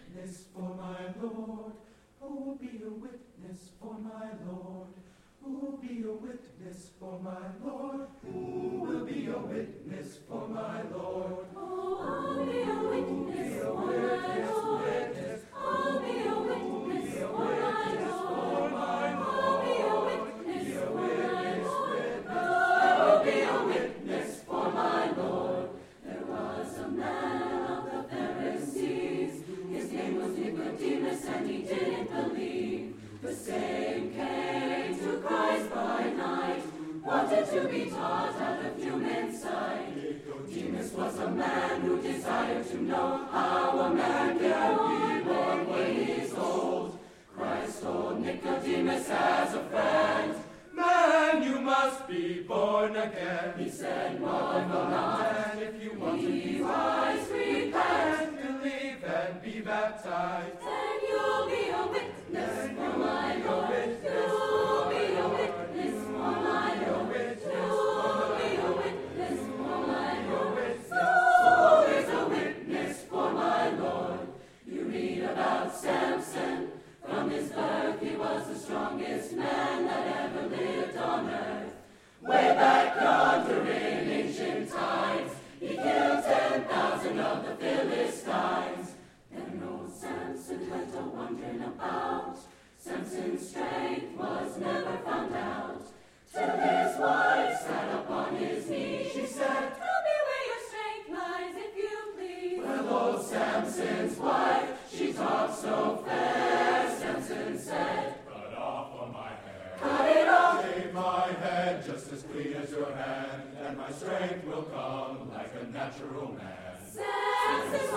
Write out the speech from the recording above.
witness for my Lord? Who will be a witness for my Lord? Who will be a witness for my Lord? Who will be a witness for my Lord? I'll be a witness for my Lord. I'll be a witness for my Lord. I'll be a witness for my Lord. I'll be a witness for my Lord. There was a man of the Pharisees. His name was Nicodemus, and he didn't believe. The same came to Christ by night, wanted to be taught out of human sight. Nicodemus was a man who desired to know how a man can be born when he's old. Christ told Nicodemus as a friend, Man, you must be born again. He said, marvel not, And if you want to be wise, repent, and believe and be baptized, then you'll be a witness for my Lord. You'll be a witness for my Lord. You'll be a witness for my Lord. Who is a witness for my Lord? You read about Samson. From his birth he was the strongest man that ever lived on earth. Way back yonder in ancient times, he killed 10,000 of the Philistines. Then old Samson went a-wandering about. Samson's strength was never found out. Till his wife sat upon his knee, she said, tell me where your strength lies, if you please. Well, old Samson's wife, she talked so fair, Samson said, cut off on my hair. cut it off. Shave my head just as clean as your hand, and my strength will come like a natural man. Samson